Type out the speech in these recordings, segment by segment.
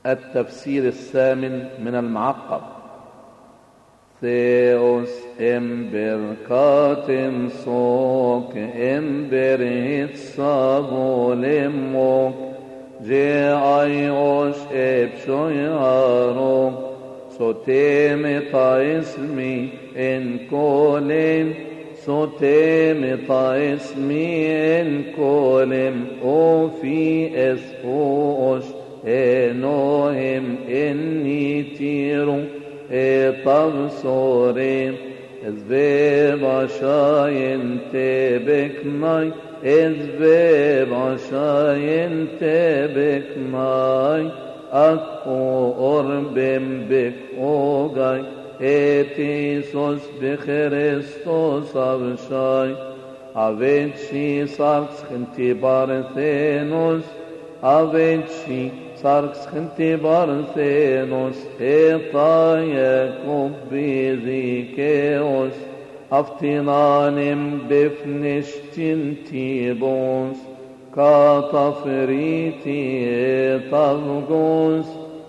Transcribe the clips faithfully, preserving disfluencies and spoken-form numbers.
التفسير الثامن من المعقب. ثيوس امبركاتم صوك امبرهت صابولموك جي ايوش ابشوي هاروك سوتيم طايسمي ان كولم سوتيم طايسمي ان كولم او في اسفوش انوهم اني تيرو طبصوري ازبيب عشاين تبك ماي ازبيب عشاين تبك ماي اكو قربم بك اوغاي اتيسوس بخريستوس ابشاي افيتشي ساركس خنتي بارثينوس افيتشي ساركس خنتي بارثينوس اطايا كوبيزيكيوس افتنانم بفنشتين تيبوس كاطفريتي طرقوس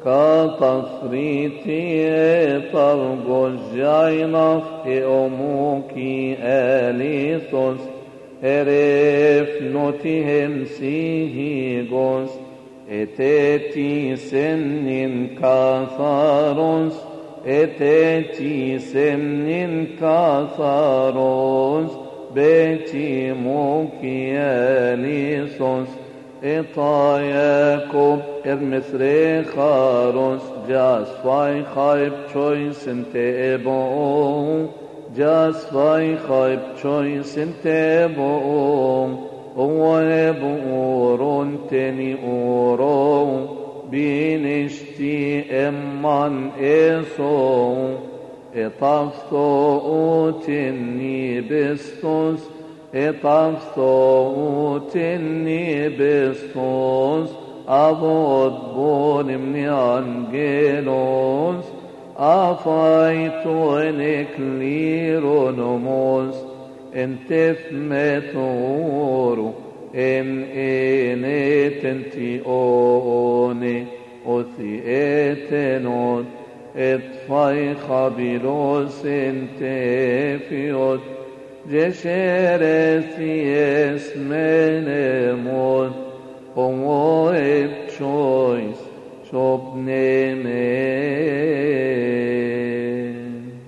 كاطفريتي طرقوس جاينف اموكي اليثوس ارف نوتهم سيهيغوس اتتي سنين كاثاروس اتتي سنين كاثاروس بيتي موكياليسوس اطاياكم ارمثري خاروس جاس فاي خايب تشويس انت ابو جاس فاي خايب تشويس انت ابو هو ابورون تني اورو بينشتي امان ايسو اتفثو تني بستوس اتفثو تني بستوس ابود بون من انجيلوس افايتو انكليرونوموس انتف متورو ان انت انتي اوني اوثي اتنوت اتفاي خابيلوس انتفيوت جشرتي اسمنموت ومو ابشويس شبني